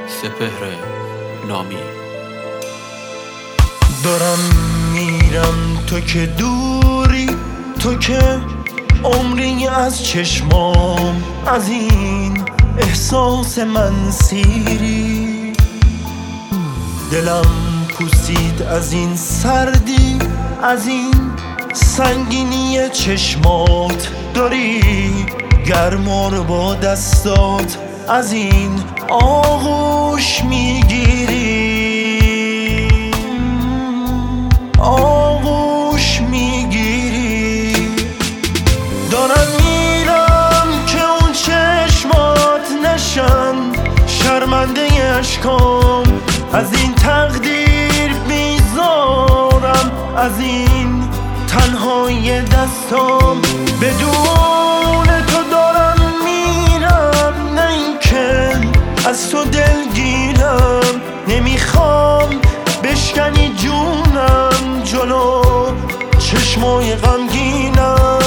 سپهر نامی. دارم میرم تو که دوری، تو که عمری از چشمام، از این احساس من سیری. دلم پوسید از این سردی، از این سنگینی چشمات، داری گرما رو با دستات از این آغوش میگیری، آغوش میگیری. دارم میرم که اون چشمات نشن شرمنده اشکام، از این تقدیر بیزارم، از این تنهای دستام. بدون تو دارم میرم، نه اینکه از تو دلگیرم، نمیخوام بشکنی جونم جلو چشمای غمگینم.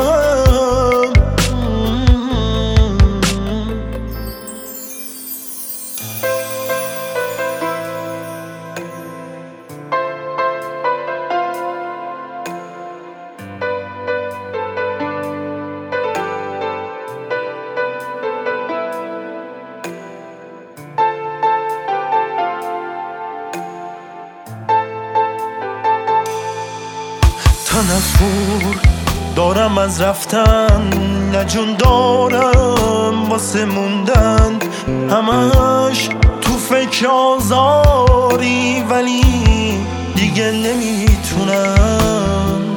تنفر دارم از رفتن، نه جون دارم واسه موندن، همش تو فکر آزاری، ولی دیگه نمیتونم.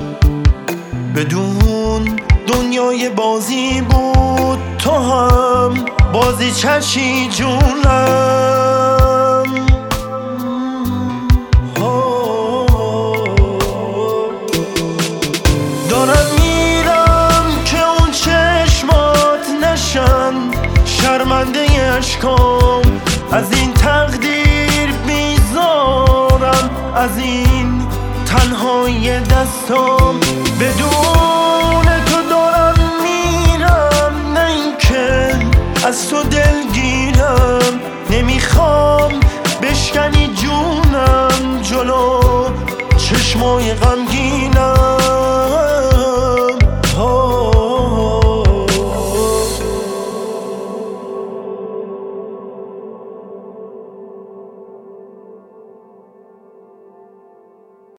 بدون دنیای بازی بود، تو هم بازی چشی جونم. دارم میرم که اون چشمات نشن شرمنده اشکام، از این تقدیر بیزارم، از این تنهای دستام. بدون